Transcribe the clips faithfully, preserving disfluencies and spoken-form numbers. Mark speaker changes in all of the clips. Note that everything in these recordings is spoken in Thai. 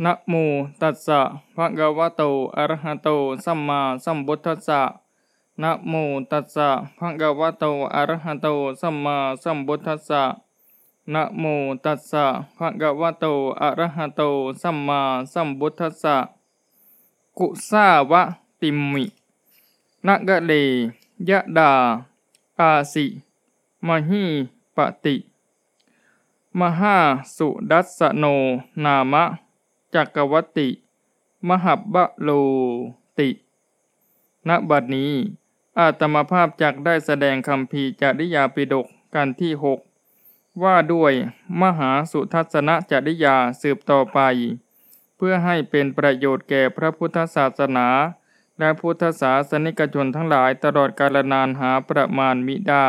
Speaker 1: นะโมตัสสะภะคะวะโตอะระหะโตสัมมาสัมพุทธัสสะนะโมตัสสะภะคะวะโตอะระหะโตสัมมาสัมพุทธัสสะนะโมตัสสะภะคะวะโตอะระหะโตสัมมาสัมพุทธัสสะกุสาวะติมมินะกะเลยะดาอาสิมหิปติมหาสุดัสสโนนามะจักวัตติมหับบะโลติณบัดนี้อาตมาภาพจักได้แสดงคัมภีร์จริยาปิฎกกันที่หกว่าด้วยมหาสุทัศนจริยาสืบต่อไปเพื่อให้เป็นประโยชน์แก่พระพุทธศาสนาและพุทธศาสนิกชนทั้งหลายตลอดกาลนานหาประมาณมิได้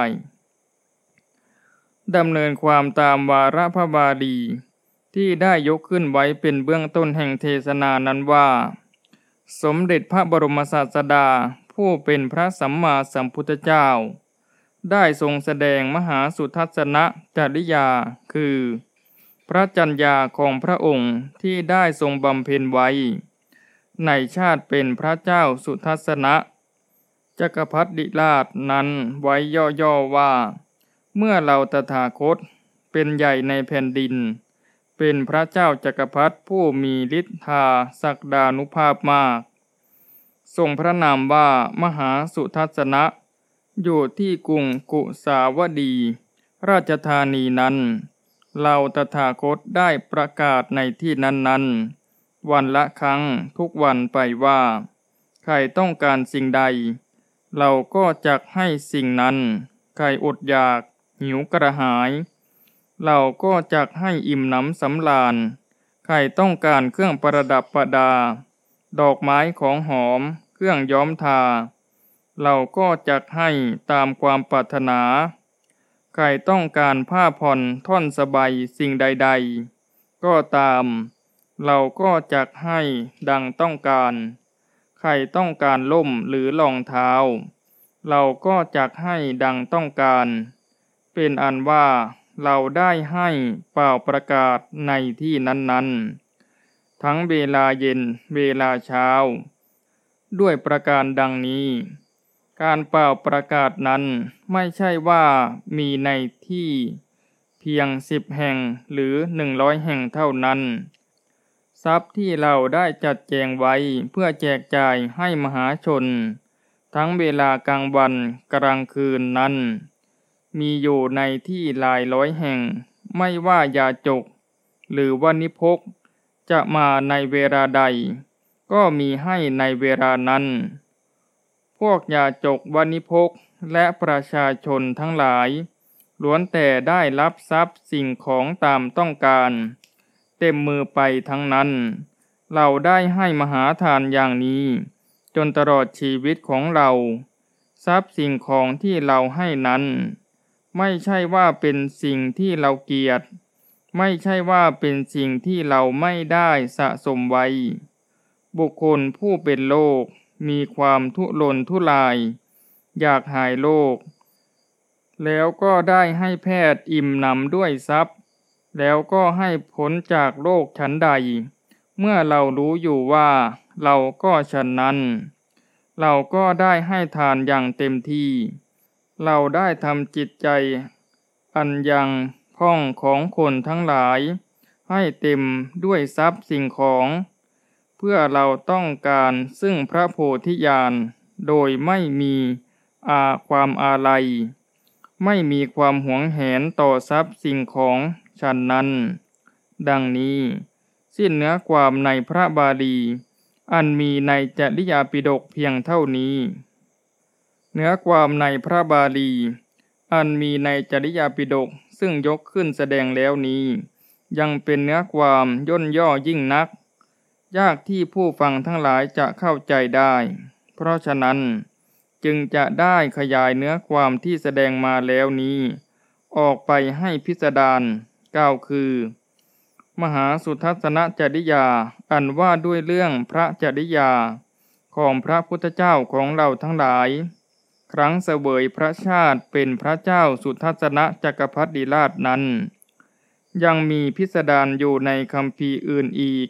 Speaker 1: ดำเนินความตามวาระพระบาลีที่ได้ยกขึ้นไว้เป็นเบื้องต้นแห่งเทศนานั้นว่าสมเด็จพระบรมศาสดาผู้เป็นพระสัมมาสัมพุทธเจ้าได้ทรงแสดงมหาสุทัศนจริยาคือพระจัญญาของพระองค์ที่ได้ทรงบำเพ็ญไว้ในชาติเป็นพระเจ้าสุทัศนะจักรพรรดิราชนั้นไว้ย่อๆว่าเมื่อเราตถาคตเป็นใหญ่ในแผ่นดินเป็นพระเจ้าจักรพรรดิผู้มีฤทธาศักดานุภาพมากทรงพระนามว่ามหาสุทัศนะอยู่ที่กรุงกุสาวดีราชธานีนั้นเราตถาคตได้ประกาศในที่นั้นๆวันละครั้งทุกวันไปว่าใครต้องการสิ่งใดเราก็จักให้สิ่งนั้นใครอดอยากหิวกระหายเราก็จักให้อิ่มหนำสำราญใครต้องการเครื่องประดับประดาดอกไม้ของหอมเครื่องย้อมทาเราก็จักให้ตามความปรารถนาใครต้องการผ้าผ่อนท่อนสบายสิ่งใดๆก็ตามเราก็จักให้ดังต้องการใครต้องการล่มหรือรองเท้าเราก็จักให้ดังต้องการเป็นอันว่าเราได้ให้เป่าประกาศในที่นั้นๆทั้งเวลาเย็นเวลาเช้าด้วยประการดังนี้การเป่าประกาศนั้นไม่ใช่ว่ามีในที่เพียงสิบแห่งหรือหนึ่งร้อยแห่งเท่านั้นทรัพย์ที่เราได้จัดแจงไว้เพื่อแจกจ่ายให้มหาชนทั้งเวลากลางวันกลางคืนนั้นมีอยู่ในที่หลายร้อยแห่งไม่ว่ายาจกหรือวานิพกจะมาในเวลาใดก็มีให้ในเวลานั้นพวกยาจกวานิพกและประชาชนทั้งหลายล้วนแต่ได้รับทรัพย์สิ่งของตามต้องการเต็มมือไปทั้งนั้นเราได้ให้มหาทานอย่างนี้จนตลอดชีวิตของเราทรัพย์สิ่งของที่เราให้นั้นไม่ใช่ว่าเป็นสิ่งที่เราเกลียดไม่ใช่ว่าเป็นสิ่งที่เราไม่ได้สะสมไว้บุคคลผู้เป็นโรคมีความทุรนทุรายอยากหายโรคแล้วก็ได้ให้แพทย์อิ่มหนำด้วยทรัพย์แล้วก็ให้พ้นจากโรคฉันใดเมื่อเรารู้อยู่ว่าเราก็ฉันนั้นเราก็ได้ให้ทานอย่างเต็มที่เราได้ทำจิตใจอันยังพ่องของคนทั้งหลายให้เต็มด้วยทรัพย์สิ่งของเพื่อเราต้องการซึ่งพระโพธิญาณโดยไม่มีอาความอาลัยไม่มีความหวงแหนต่อทรัพย์สิ่งของฉันนั้นดังนี้สิ้นเนื้อความในพระบาลีอันมีในจริยาปิฎกเพียงเท่านี้เนื้อความในพระบาลีอันมีในจริยาปิฎกซึ่งยกขึ้นแสดงแล้วนี้ยังเป็นเนื้อความย่นย่อยิ่งนักยากที่ผู้ฟังทั้งหลายจะเข้าใจได้เพราะฉะนั้นจึงจะได้ขยายเนื้อความที่แสดงมาแล้วนี้ออกไปให้พิสดารกล่าวคือมหาสุทัศนจริยาอันว่าด้วยเรื่องพระจริยาของพระพุทธเจ้าของเราทั้งหลายครั้งเสวยพระชาติเป็นพระเจ้าสุทัศนจักรพรรดิราชนั้นยังมีพิสดารอยู่ในคัมภีร์อื่นอีก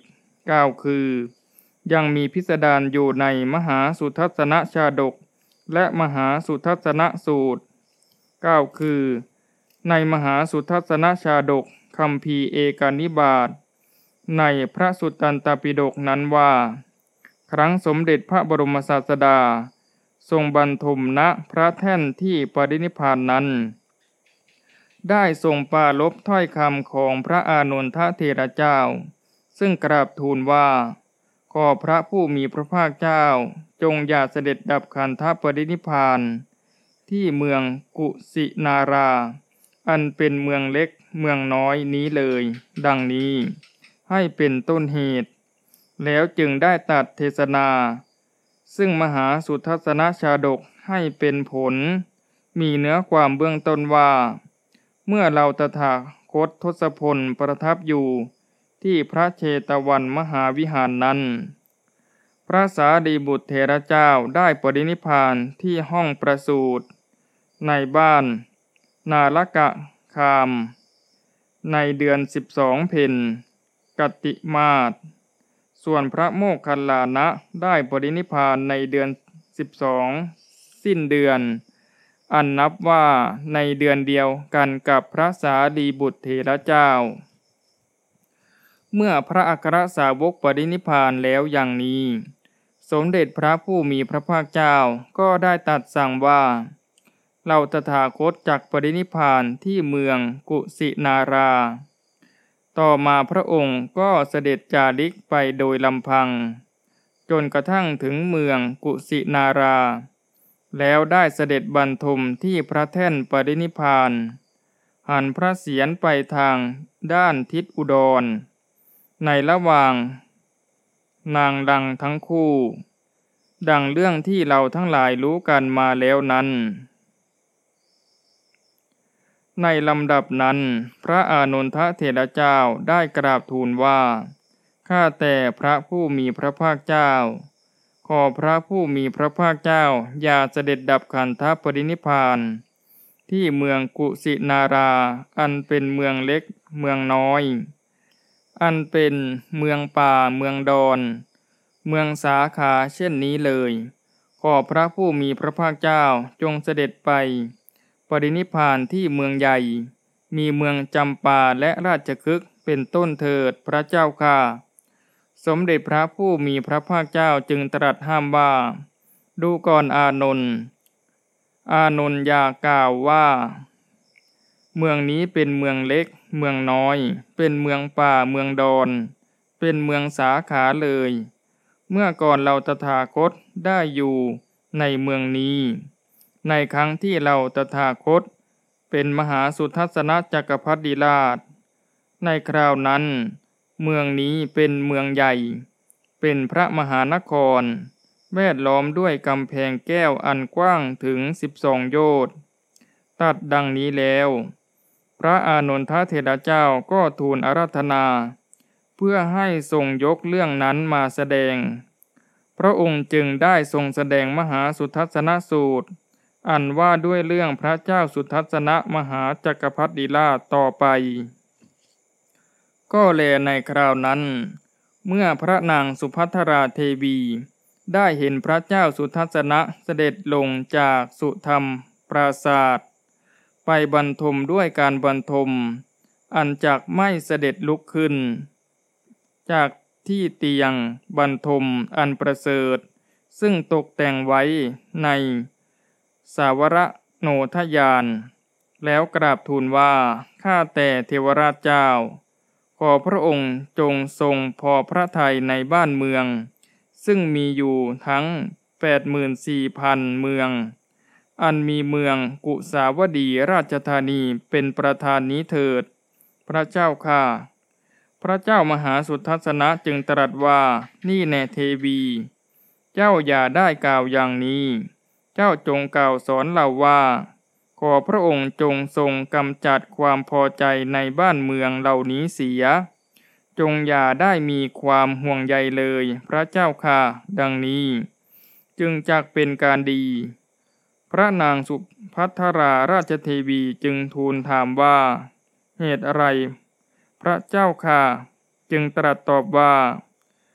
Speaker 1: เก้าคือยังมีพิสดารอยู่ในมหาสุทัศนชาดกและมหาสุทัศนสูตรเก้าคือในมหาสุทัศนชาดกคัมภีร์เอกนิบาตในพระสุตตันตปิฎกนั้นว่าครั้งสมเด็จพระบรมศาสดาทรงบรรทมณพระแท่นที่ปรินิพพานนั้นได้ทรงปรารภถ้อยคำของพระอานนทเถระเจ้าซึ่งกราบทูลว่าขอพระผู้มีพระภาคเจ้าจงอย่าเสด็จดับขันธปรินิพพานที่เมืองกุสินาราอันเป็นเมืองเล็กเมืองน้อยนี้เลยดังนี้ให้เป็นต้นเหตุแล้วจึงได้ตรัสเทศนาซึ่งมหาสุทัศนชาดกให้เป็นผลมีเนื้อความเบื้องต้นว่าเมื่อเราตถาคตทศพลประทับอยู่ที่พระเชตวันมหาวิหารนั้นพระสารีบุตรเถระเจ้าได้ปรินิพพานที่ห้องประสูติในบ้านนาลกะคามในเดือนสิบสองเพ็ญกติมาสส่วนพระโมคคัลลานะได้ปรินิพพานในเดือนสิบสองสิ้นเดือนอันนับว่าในเดือนเดียวกันกับพระสารีบุตรเถระเจ้าเมื่อพระอัครสาวกปรินิพพานแล้วอย่างนี้สมเด็จพระผู้มีพระภาคเจ้าก็ได้ตรัสสั่งว่าเราตถาคตจักปรินิพพานที่เมืองกุสินาราต่อมาพระองค์ก็เสด็จจาริกไปโดยลำพังจนกระทั่งถึงเมืองกุสินาราแล้วได้เสด็จบรรทมที่พระแท่นปรินิพพานหันพระเศียรไปทางด้านทิศอุดรในระหว่างนางดังทั้งคู่ดังเรื่องที่เราทั้งหลายรู้กันมาแล้วนั้นในลำดับนั้นพระอานนทเถระเจ้าได้กราบทูลว่าข้าแต่พระผู้มีพระภาคเจ้าขอพระผู้มีพระภาคเจ้าอย่าเสด็จดับขันธปรินิพพานที่เมืองกุสินาราอันเป็นเมืองเล็กเมืองน้อยอันเป็นเมืองป่าเมืองดอนเมืองสาขาเช่นนี้เลยขอพระผู้มีพระภาคเจ้าจงเสด็จไปปรินิพพานที่เมืองใหญ่มีเมืองจำปาและราชคฤห์เป็นต้นเถิดพระเจ้าค่ะสมเด็จพระผู้มีพระภาคเจ้าจึงตรัสห้ามว่าดูก่อนอานนท์อานนท์อย่ากล่าวว่าเมืองนี้เป็นเมืองเล็กเมืองน้อยเป็นเมืองป่าเมืองดอนเป็นเมืองสาขาเลยเมื่อก่อนเราตถาคตได้อยู่ในเมืองนี้ในครั้งที่เราตถาคตเป็นมหาสุทัศนจักรพรรดิราชในคราวนั้นเมืองนี้เป็นเมืองใหญ่เป็นพระมหานครแวดล้อมด้วยกำแพงแก้วอันกว้างถึงสิบสองโยชน์ตัดดังนี้แล้วพระอานนทเถระเจ้าก็ทูลอาราธนาเพื่อให้ทรงยกเรื่องนั้นมาแสดงพระองค์จึงได้ทรงแสดงมหาสุทัศนสูตรอันว่าด้วยเรื่องพระเจ้าสุทัศนมหาจักรพรรดิราชต่อไปก็แลในคราวนั้นเมื่อพระนางสุภัทราเทวีได้เห็นพระเจ้าสุทัศนะเสด็จลงจากสุธรรมปราสาทไปบรรทมด้วยการบรรทมอันจักไม่เสด็จลุกขึ้นจากที่เตียงบรรทมอันประเสริฐซึ่งตกแต่งไว้ในสาวรโนทยานแล้วกราบทูลว่าข้าแต่เทวราชเจ้าขอพระองค์จงทรงพอพระทัยในบ้านเมืองซึ่งมีอยู่ทั้ง แปดหมื่นสี่พัน เมืองอันมีเมืองกุสาวดีราชธานีเป็นประธานนี้เถิดพระเจ้าข้าพระเจ้ามหาสุทัศนะจึงตรัสว่านี่แน่เทวีเจ้าอย่าได้กล่าวอย่างนี้เจ้าจงกล่าวสอนเราว่าขอพระองค์จงทรงกำจัดความพอใจในบ้านเมืองเหล่านี้เสียจงอย่าได้มีความห่วงใยเลยพระเจ้าค่ะดังนี้จึงจักเป็นการดีพระนางสุภัทราราชเทวีจึงทูลถามว่าเหตุอะไรพระเจ้าค่ะจึงตรัสตอบว่า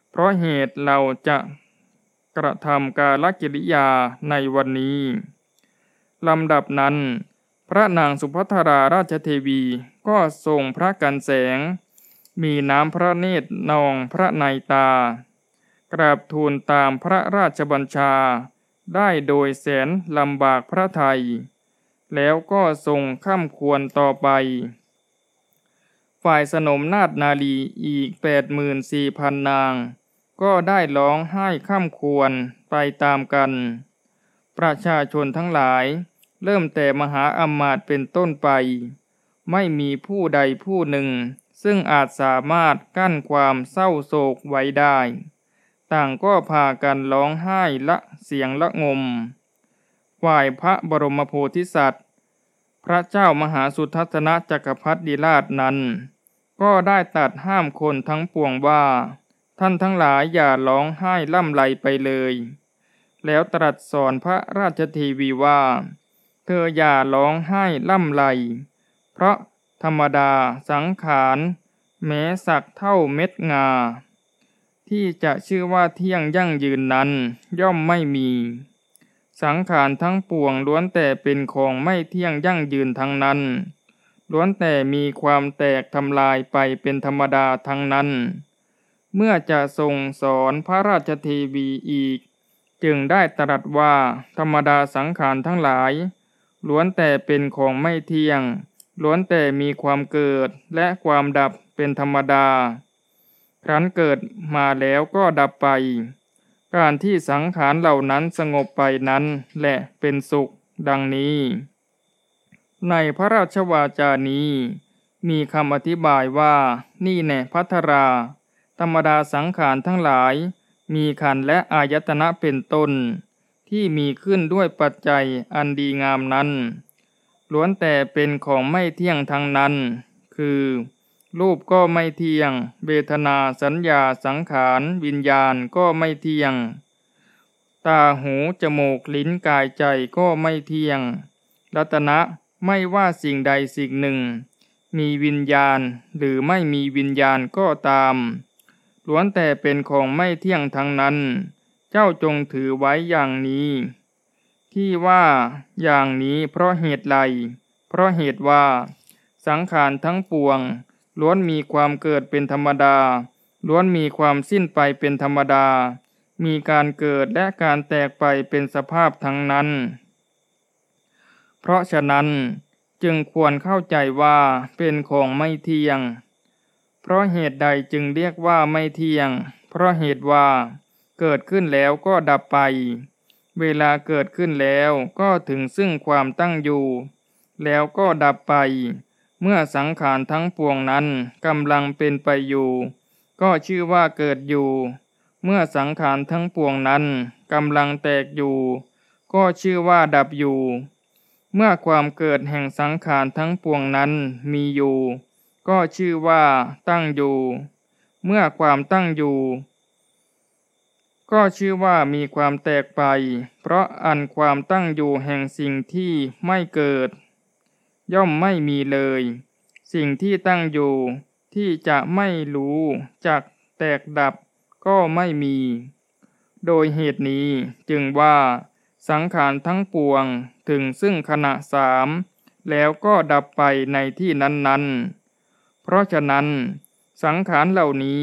Speaker 1: เพราะเหตุเราจะกระทำกาลกิริยาในวันนี้ลำดับนั้นพระนางสุภัทราราชเทวีก็ทรงพระกันแสงมีน้ำพระเนตรนองพระในตากราบทูลตามพระราชบัญชาได้โดยแสนลำบากพระทัยแล้วก็ทรงข้ามควรต่อไปฝ่ายสนมนาถนาลีอีก แปดหมื่นสี่พัน นางก็ได้ร้องไห้ข้ามควรไปตามกันประชาชนทั้งหลายเริ่มแต่มหาอำมาตย์เป็นต้นไปไม่มีผู้ใดผู้หนึ่งซึ่งอาจสามารถกั้นความเศร้าโศกไว้ได้ต่างก็พากันร้องไห้ละเสียงละงมฝ่ายพระบรมโพธิสัตว์พระเจ้ามหาสุทัศนจักรพรรดิราชนั้นก็ได้ตรัสห้ามคนทั้งปวงว่าท่านทั้งหลายอย่าร้องไห้ล่ำไรไปเลยแล้วตรัสสอนพระราชเทวีว่าเธออย่าร้องไห้ล่ำไรเพราะธรรมดาสังขารแม้สักเท่าเม็ดงาที่จะชื่อว่าเที่ยงยั่งยืนนั้นย่อมไม่มีสังขารทั้งปวงล้วนแต่เป็นของไม่เที่ยงยั่งยืนทั้งนั้นล้วนแต่มีความแตกทำลายไปเป็นธรรมดาทั้งนั้นเมื่อจะทรงสอนพระราชเทวีอีกจึงได้ตรัสว่าธรรมดาสังขารทั้งหลายล้วนแต่เป็นของไม่เที่ยงล้วนแต่มีความเกิดและความดับเป็นธรรมดาครั้นเกิดมาแล้วก็ดับไปการที่สังขารเหล่านั้นสงบไปนั้นแหละเป็นสุขดังนี้ในพระราชวาจานี้มีคำอธิบายว่านี่แน่ภัทราธรรมดาสังขารทั้งหลายมีขันธ์และอายตนะเป็นต้นที่มีขึ้นด้วยปัจจัยอันดีงามนั้นล้วนแต่เป็นของไม่เที่ยงทั้งนั้นคือรูปก็ไม่เที่ยงเวทนาสัญญาสังขารวิญญาณก็ไม่เที่ยงตาหูจมูกลิ้นกายใจก็ไม่เที่ยงรัตนะไม่ว่าสิ่งใดสิ่งหนึ่งมีวิญญาณหรือไม่มีวิญญาณก็ตามล้วนแต่เป็นของไม่เที่ยงทั้งนั้นเจ้าจงถือไว้อย่างนี้ที่ว่าอย่างนี้เพราะเหตุไรเพราะเหตุว่าสังขารทั้งปวงล้วนมีความเกิดเป็นธรรมดาล้วนมีความสิ้นไปเป็นธรรมดามีการเกิดและการแตกไปเป็นสภาพทั้งนั้นเพราะฉะนั้นจึงควรเข้าใจว่าเป็นของไม่เที่ยงเพราะเหตุใดจึงเรียกว่าไม่เที่ยงเพราะเหตุว่าเกิดขึ้นแล้วก็ดับไปเวลาเกิดขึ้นแล้วก็ถึงซึ่งความตั้งอยู่แล้วก็ดับไปเมื่อสังขารทั้งปวงนั้นกำลังเป็นไปอยู่ก็ชื่อว่าเกิดอยู่เมื่อสังขารทั้งปวงนั้นกำลังแตกอยู่ก็ชื่อว่าดับอยู่เมื่อความเกิดแห่งสังขารทั้งปวงนั้นมีอยู่ก็ชื่อว่าตั้งอยู่เมื่อความตั้งอยู่ก็ชื่อว่ามีความแตกไปเพราะอันความตั้งอยู่แห่งสิ่งที่ไม่เกิดย่อมไม่มีเลยสิ่งที่ตั้งอยู่ที่จะไม่รู้จักแตกดับก็ไม่มีโดยเหตุนี้จึงว่าสังขารทั้งปวงถึงซึ่งขณะสามแล้วก็ดับไปในที่นั้นๆเพราะฉะนั้นสังขารเหล่านี้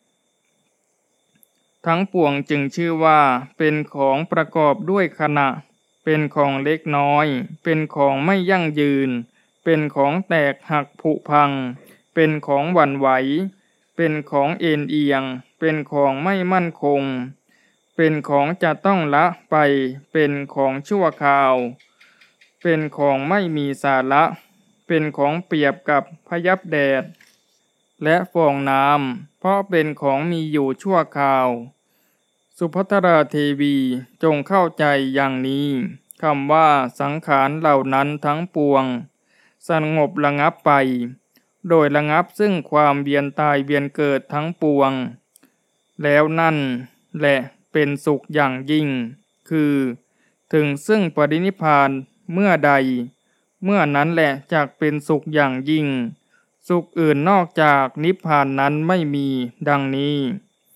Speaker 1: ทั้งปวงจึงชื่อว่าเป็นของประกอบด้วยขณะเป็นของเล็กน้อยเป็นของไม่ยั่งยืนเป็นของแตกหักผุพังเป็นของหวั่นไหวเป็นของเอ็นเอียงเป็นของไม่มั่นคงเป็นของจะต้องละไปเป็นของชั่วคราวเป็นของไม่มีสาระเป็นของเปรียบกับพยับแดดและฟองน้ำเพราะเป็นของมีอยู่ชั่วคราวสุภัทราเทวีจงเข้าใจอย่างนี้คำว่าสังขารเหล่านั้นทั้งปวงสงบระงับไปโดยระงับซึ่งความเวียนตายเวียนเกิดทั้งปวงแล้วนั่นแหละเป็นสุขอย่างยิ่งคือถึงซึ่งปรินิพพานเมื่อใดเมื่อนั้นแหละจักเป็นสุขอย่างยิ่งสุขอื่นนอกจากนิพพานนั้นไม่มีดังนี้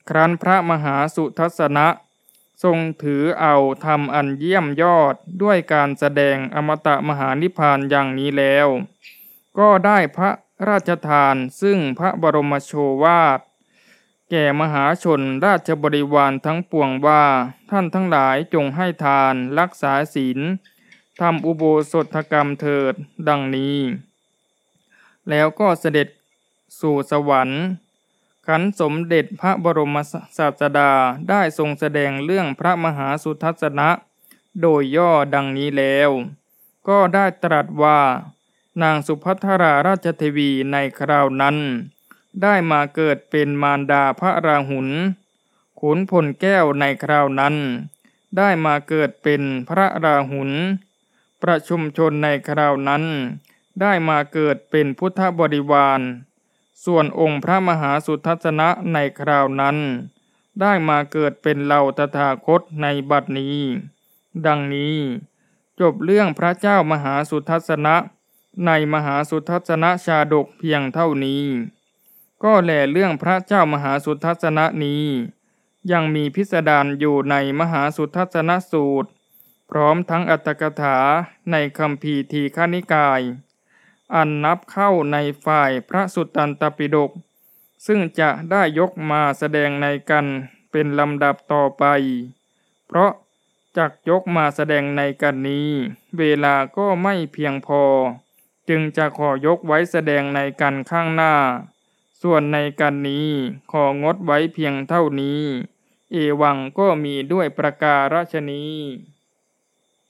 Speaker 1: ครั้นพระมหาสุทัศนะทรงถือเอาธรรมอันเยี่ยมยอดด้วยการแสดงอมตะมหานิพพานอย่างนี้แล้วก็ได้พระราชทานซึ่งพระบรมโชวาทแก่มหาชนราชบริวารทั้งปวงว่าท่านทั้งหลายจงให้ทานรักษาศีลทำอุโบสถกรรมเถิดดังนี้แล้วก็เสด็จสู่สวรรค์ขันสมเด็จพระบรมศาสดาได้ทรงแสดงเรื่องพระมหาสุทัศนะโดยย่อดังนี้แล้วก็ได้ตรัสว่านางสุภัทราราชเทวีในคราวนั้นได้มาเกิดเป็นมารดาพระราหุลขุนพลแก้วในคราวนั้นได้มาเกิดเป็นพระราหุลประชุมชนในคราวนั้นได้มาเกิดเป็นพุทธบริวารส่วนองค์พระมหาสุทัศนะในคราวนั้นได้มาเกิดเป็นเหล่าตถาคตในบัดนี้ดังนี้จบเรื่องพระเจ้ามหาสุทัศนะในมหาสุทัศนชาดกเพียงเท่านี้ก็แลเรื่องพระเจ้ามหาสุทัศนะนี้ยังมีพิสดารอยู่ในมหาสุทัศนสูตรพร้อมทั้งอรรถกถาในคัมภีร์ทีฆนิกายอันนับเข้าในฝ่ายพระสุตตันตปิฎกซึ่งจะได้ยกมาแสดงในกันเป็นลำดับต่อไปเพราะจักยกมาแสดงในกันนี้เวลาก็ไม่เพียงพอจึงจะขอยกไว้แสดงในกันข้างหน้าส่วนในกันนี้ของดไว้เพียงเท่านี้เอวังก็มีด้วยประการฉนี้